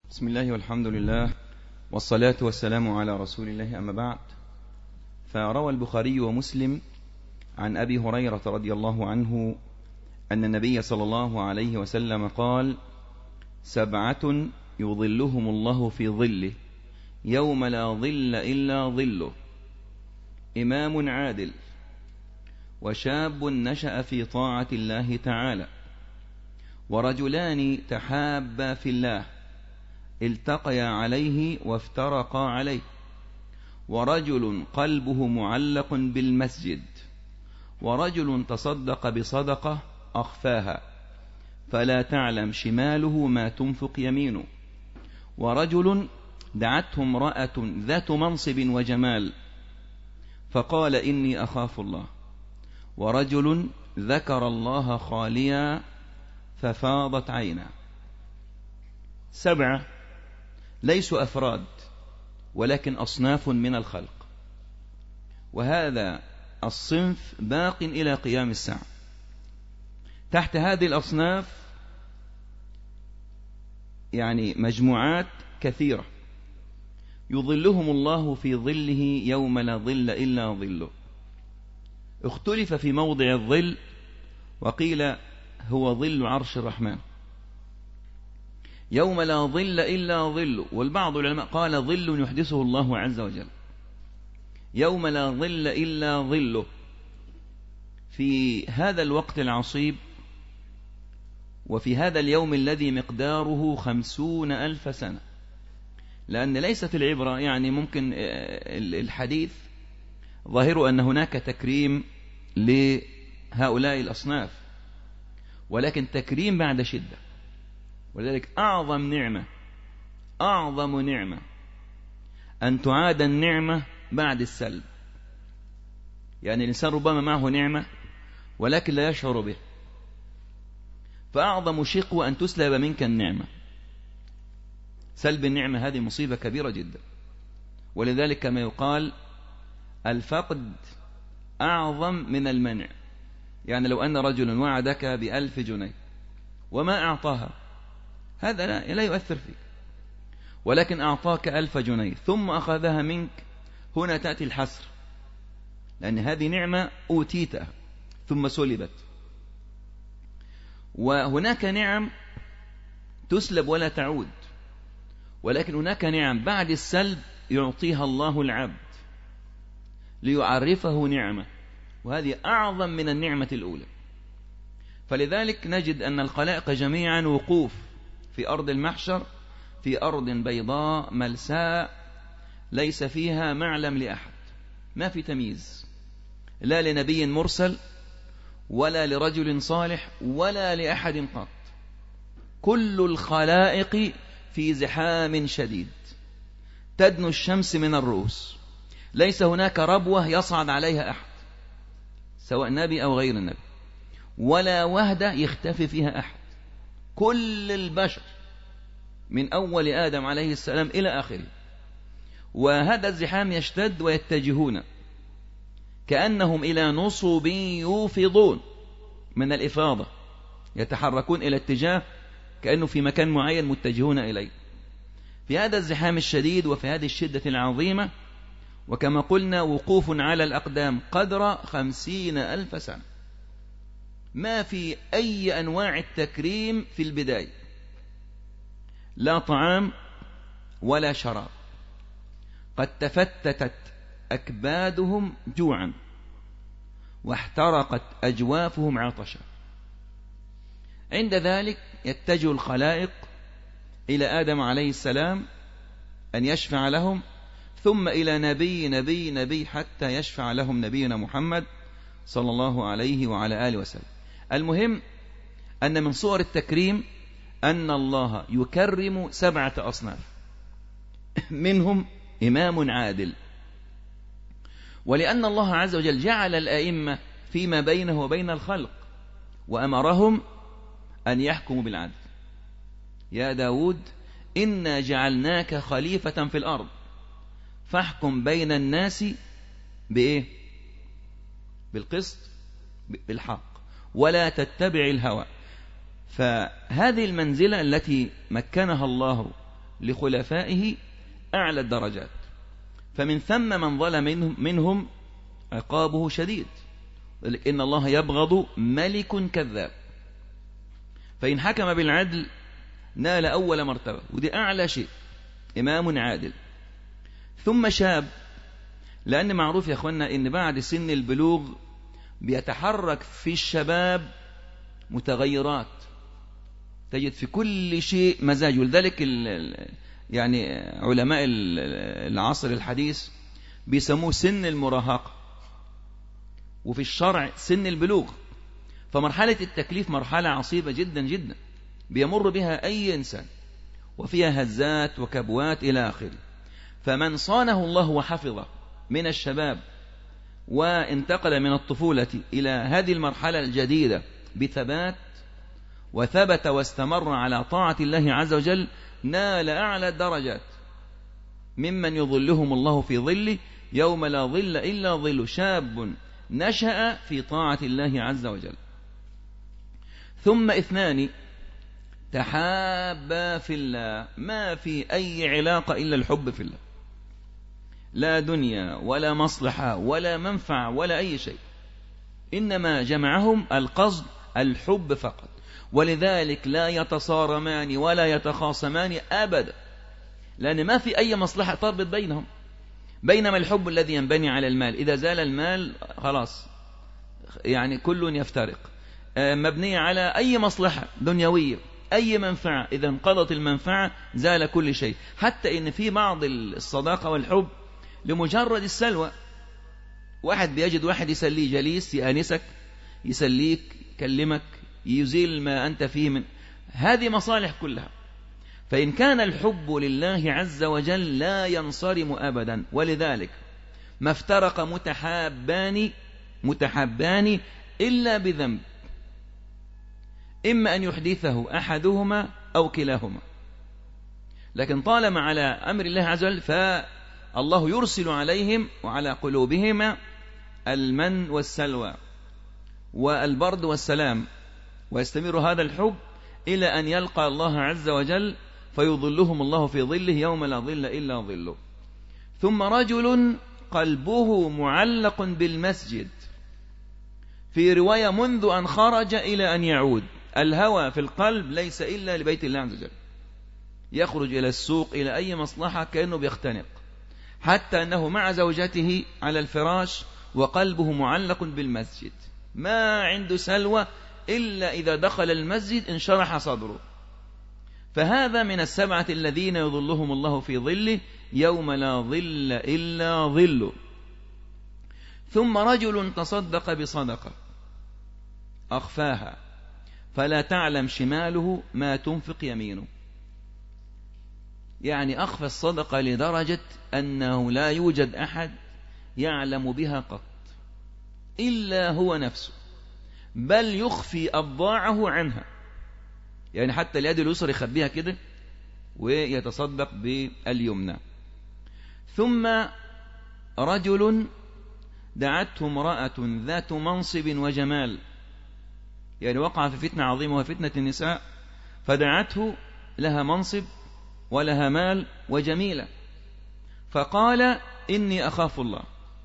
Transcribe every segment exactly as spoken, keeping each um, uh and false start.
بسم الله والحمد لله والصلاة والسلام على رسول الله، أما بعد. فروى البخاري ومسلم عن أبي هريرة رضي الله عنه أن النبي صلى الله عليه وسلم قال: سبعة يظلهم الله في ظله يوم لا ظل إلا ظله، إمام عادل، وشاب نشأ في طاعة الله تعالى، ورجلان تحابا في الله التقيا عليه وافترقا عليه، ورجل قلبه معلق بالمسجد، ورجل تصدق بصدقة أخفاها فلا تعلم شماله ما تنفق يمينه، ورجل دعته امرأة ذات منصب وجمال فقال: إني أخاف الله، ورجل ذكر الله خاليا ففاضت عينه. سبعة ليسوا أفراد ولكن أصناف من الخلق، وهذا الصنف باق إلى قيام الساعة. تحت هذه الأصناف يعني مجموعات كثيرة يظلهم الله في ظله يوم لا ظل إلا ظله. اختلف في موضع الظل، وقيل هو ظل عرش الرحمن يوم لا ظل إلا ظله، والبعض العلماء قال ظل يحدثه الله عز وجل يوم لا ظل إلا ظله. في هذا الوقت العصيب وفي هذا اليوم الذي مقداره خمسون ألف سنة، لأن ليست العبرة يعني ممكن الحديث ظاهر أن هناك تكريم لهؤلاء الأصناف، ولكن تكريم بعد شدة. ولذلك أعظم نعمة أعظم نعمة أن تعاد النعمة بعد السلب. يعني الإنسان ربما معه نعمة ولكن لا يشعر به، فأعظم شقوة أن تسلب منك النعمة. سلب النعمة هذه مصيبة كبيرة جدا، ولذلك كما يقال الفقد أعظم من المنع. يعني لو أن رجل وعدك بألف جنيه وما أعطاها، هذا لا, لا يؤثر فيك، ولكن أعطاك ألف جنيه ثم أخذها منك، هنا تأتي الحسر، لأن هذه نعمة أوتيتها ثم سلبت. وهناك نعم تسلب ولا تعود، ولكن هناك نعم بعد السلب يعطيها الله العبد ليعرفه نعمة، وهذه أعظم من النعمة الأولى. فلذلك نجد أن الخلائق جميعا وقوف في أرض المحشر، في أرض بيضاء ملساء ليس فيها معلم لأحد، ما في تمييز، لا لنبي مرسل ولا لرجل صالح ولا لأحد قط. كل الخلائق في زحام شديد تدنو الشمس من الرؤوس، ليس هناك ربوة يصعد عليها أحد سواء نبي أو غير نبي، ولا وهدة يختفي فيها أحد. كل البشر من أول آدم عليه السلام إلى آخره، وهذا الزحام يشتد ويتجهون كأنهم إلى نصب يوفضون من الإفاضة، يتحركون إلى اتجاه كأنه في مكان معين متجهون إليه. في هذا الزحام الشديد وفي هذه الشدة العظيمة، وكما قلنا وقوف على الأقدام قدر خمسين ألف سنة، ما في أي أنواع التكريم في البداية، لا طعام ولا شراب، قد تفتتت أكبادهم جوعا واحترقت أجوافهم عطشا. عند ذلك يتجه الخلائق إلى آدم عليه السلام أن يشفع لهم، ثم إلى نبي نبي نبي حتى يشفع لهم نبينا محمد صلى الله عليه وعلى آله وسلم. المهم أن من صور التكريم أن الله يكرم سبعة أصناف، منهم إمام عادل. ولأن الله عز وجل جعل الأئمة فيما بينه وبين الخلق وأمرهم أن يحكموا بالعدل. يا داود إنا جعلناك خليفة في الأرض فاحكم بين الناس بإيه؟ بالقسط، بالحق، ولا تتبع الهوى. فهذه المنزلة التي مكنها الله لخلفائه أعلى الدرجات، فمن ثم من ظلم منهم, منهم عقابه شديد. إن الله يبغض ملك كذاب، فإن حكم بالعدل نال أول مرتبة، ودي أعلى شيء، إمام عادل. ثم شاب، لأن معروف يا أخوانا إن بعد سن البلوغ بيتحرك في الشباب متغيرات، تجد في كل شيء مزاج. ولذلك يعني علماء العصر الحديث بيسموه سن المراهقة، وفي الشرع سن البلوغ. فمرحلة التكليف مرحلة عصيبة جدا جدا بيمر بها أي إنسان، وفيها هزات وكبوات إلى آخره. فمن صانه الله وحفظه من الشباب وانتقل من الطفولة إلى هذه المرحلة الجديدة بثبات، وثبت واستمر على طاعة الله عز وجل، نال أعلى الدرجات ممن يظلهم الله في ظله يوم لا ظل إلا ظل شاب نشأ في طاعة الله عز وجل. ثم اثنان تحابا في الله، ما في أي علاقة إلا الحب في الله، لا دنيا ولا مصلحة ولا منفعة ولا أي شيء، إنما جمعهم القصد الحب فقط. ولذلك لا يتصارمان ولا يتخاصمان أبدا، لأن ما في أي مصلحة تربط بينهم. بينما الحب الذي ينبني على المال، إذا زال المال خلاص يعني كل يفترق. مبنية على أي مصلحة دنيوية، أي منفعة، إذا انقضت المنفعة زال كل شيء. حتى إن في بعض الصداقة والحب لمجرد السلوى، واحد بيجد واحد يسليه، جليس يأنسك، يسليك، يكلمك، يزيل ما أنت فيه من هذه مصالح كلها. فإن كان الحب لله عز وجل لا ينصرم أبدا. ولذلك ما افترق متحابان متحابان إلا بذنب، إما أن يحدثه أحدهما أو كلاهما. لكن طالما على أمر الله عز وجل فالله يرسل عليهم وعلى قلوبهما المن والسلوى والبرد والسلام، ويستمر هذا الحب إلى أن يلقى الله عز وجل فيظلهم الله في ظله يوم لا ظل إلا ظله. ثم رجل قلبه معلق بالمسجد، في رواية منذ أن خرج إلى أن يعود. الهوى في القلب ليس إلا لبيت الله عز وجل، يخرج إلى السوق إلى أي مصلحة كأنه بيختنق، حتى أنه مع زوجته على الفراش وقلبه معلق بالمسجد، ما عنده سلوى إلا إذا دخل المسجد انشرح صدره. فهذا من السبعة الذين يظلهم الله في ظله يوم لا ظل إلا ظله. ثم رجل تصدق بصدقة أخفاها فلا تعلم شماله ما تنفق يمينه، يعني أخفى الصدقة لدرجة أنه لا يوجد أحد يعلم بها قط إلا هو نفسه، بل يخفي أبضاعه عنها، يعني حتى اليد اليسرى يخبيها كده ويتصدق باليمنى. ثم رجل دعته امرأة ذات منصب وجمال، يعني وقع في فتنة عظيمة وفتنة النساء، فدعته، لها منصب ولها مال وجميلة، فقال إني أخاف الله.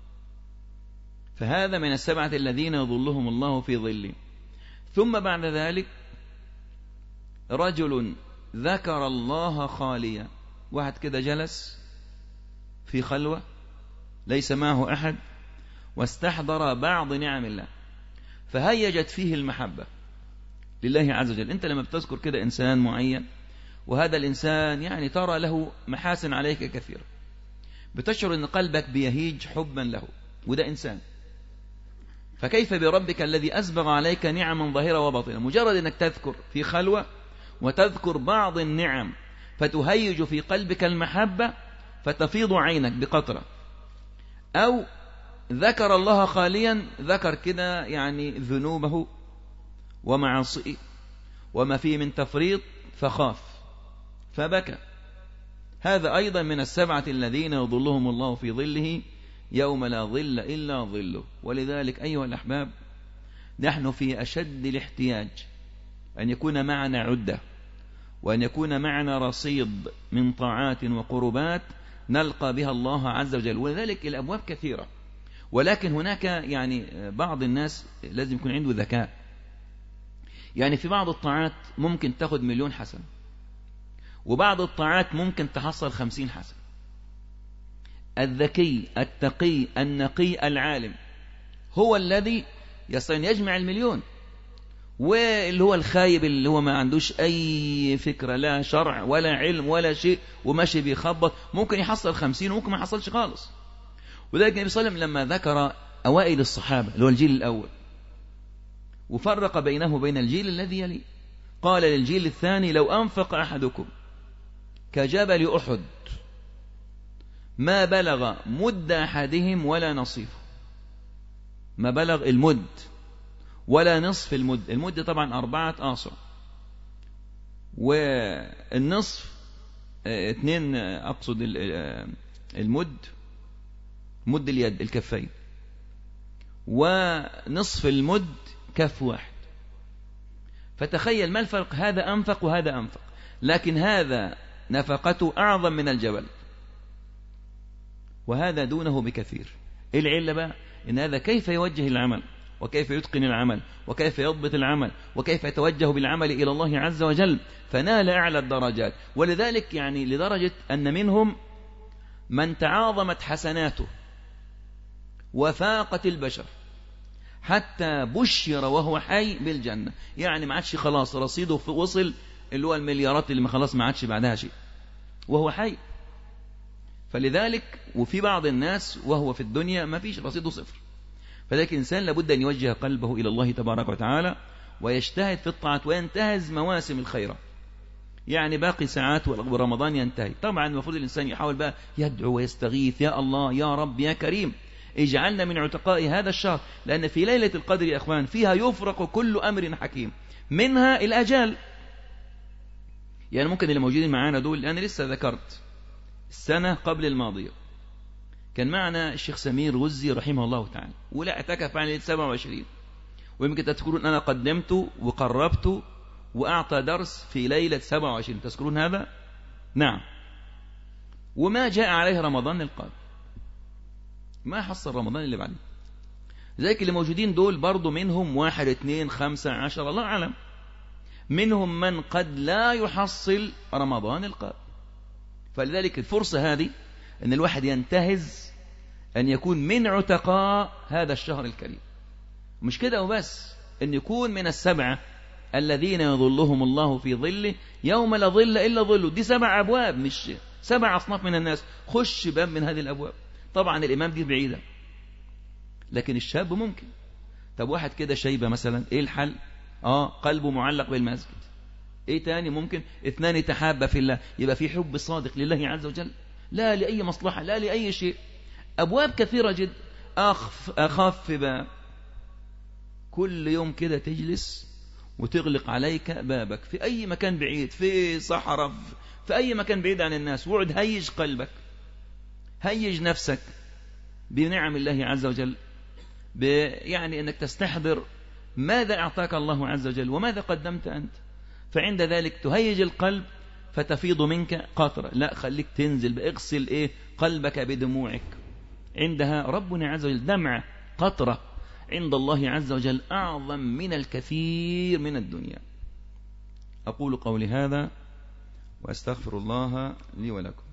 فهذا من السبعة الذين يظلهم الله في ظله. ثم بعد ذلك رجل ذكر الله خاليا، واحد كده جلس في خلوة ليس معه أحد واستحضر بعض نعم الله فهيجت فيه المحبة لله عز وجل. أنت لما بتذكر كده إنسان معين وهذا الإنسان يعني ترى له محاسن عليك كثيرة، بتشعر أن قلبك بيهيج حبا له، وده إنسان. فكيف بربك الذي أسبغ عليك نعما ظاهرة وباطنة؟ مجرد أنك تذكر في خلوة وتذكر بعض النعم فتهيج في قلبك المحبة فتفيض عينك بقطرة. أو ذكر الله خاليا، ذكر كده يعني ذنوبه ومعاصيه وما فيه من تفريط فخاف فبكى. هذا أيضا من السبعة الذين يظلهم الله في ظله يوم لا ظل إلا ظله. ولذلك أيها الأحباب، نحن في أشد الاحتياج أن يكون معنا عدة وأن يكون معنا رصيد من طاعات وقربات نلقى بها الله عز وجل. ولذلك الأبواب كثيرة، ولكن هناك يعني بعض الناس لازم يكون عنده ذكاء. يعني في بعض الطاعات ممكن تاخد مليون حسن، وبعض الطاعات ممكن تحصل خمسين حسن. الذكي التقي النقي العالم هو الذي يستطيع أن يجمع المليون، واللي هو الخايب اللي هو ما عندوش أي فكرة، لا شرع ولا علم ولا شيء، وماشي بيخبط، ممكن يحصل خمسين وممكن ما يحصلش خالص. وذلك النبي صلى الله عليه وسلم لما ذكر أوائل الصحابة اللي هو الجيل الأول وفرق بينه وبين الجيل الذي يليه، قال للجيل الثاني: لو أنفق أحدكم كجبل أحد ما بلغ مد أحدهم ولا نصيفه. ما بلغ المد ولا نصف المد. المد طبعا أربعة آصع، والنصف اثنين، أقصد المد مد اليد الكفين، ونصف المد كف واحد. فتخيل ما الفرق، هذا أنفق وهذا أنفق، لكن هذا نفقته أعظم من الجبل وهذا دونه بكثير. إيه العلة بقى؟ إن هذا كيف يوجه العمل، وكيف يتقن العمل، وكيف يضبط العمل، وكيف يتوجه بالعمل إلى الله عز وجل، فنال أعلى الدرجات. ولذلك يعني لدرجة أن منهم من تعاظمت حسناته وفاقت البشر حتى بشر وهو حي بالجنة. يعني ما عادش خلاص رصيده وصل اللي هو المليارات اللي ما خلاص ما عادش بعدها شيء وهو حي. فلذلك وفي بعض الناس وهو في الدنيا ما فيش رصيده صفر. فذلك الإنسان لابد أن يوجه قلبه إلى الله تبارك وتعالى ويجتهد في الطاعات وينتهز مواسم الخيرات. يعني باقي ساعات ورمضان ينتهي، طبعا المفروض الإنسان يحاول بقى يدعو ويستغيث: يا الله يا رب يا كريم اجعلنا من عتقاء هذا الشهر، لأن في ليلة القدر يا أخوان فيها يفرق كل أمر حكيم، منها الأجال. يعني ممكن اللي موجودين معانا دول، أنا لسه ذكرت السنة قبل الماضية كان معنا الشيخ سمير غزي رحمه الله تعالى، ولا اعتكف عن ليلة سبعة وعشرين، ويمكن تذكرون أنا قدمت وقربت وأعطى درس في ليلة سبعة وعشرين، تذكرون هذا؟ نعم. وما جاء عليه رمضان القادم، ما حصل رمضان اللي بعده. ذلك اللي موجودين دول برضو منهم واحد اثنين خمسة عشر الله أعلم، منهم من قد لا يحصل رمضان القادم. فلذلك الفرصة هذه أن الواحد ينتهز أن يكون من عتقاء هذا الشهر الكريم. مش كده وبس، أن يكون من السبعة الذين يظلهم الله في ظله يوم لا ظل إلا ظله. دي سبع أبواب، مش سبع أصناف من الناس. خش باب من هذه الأبواب. طبعا الإمام دي بعيدة، لكن الشاب ممكن. طب واحد كده شيبة مثلا، إيه الحل؟ آه قلبه معلق بالمسجد. إيه تاني ممكن؟ اثنان تحابا في الله، يبقى في حب صادق لله عز وجل، لا لأي مصلحة لا لأي شيء. أبواب كثيرة جدا. أخف أخف باب، كل يوم كده تجلس وتغلق عليك بابك في أي مكان بعيد، في صحراء، في أي مكان بعيد عن الناس، وعد هيج قلبك، هيج نفسك بنعم الله عز وجل، يعني أنك تستحضر ماذا أعطاك الله عز وجل وماذا قدمت أنت. فعند ذلك تهيج القلب فتفيض منك قطرة. لا، خليك تنزل باغسل إيه قلبك بدموعك. عندها ربنا عز وجل دمعة قطرة عند الله عز وجل أعظم من الكثير من الدنيا. أقول قولي هذا وأستغفر الله لي ولكم.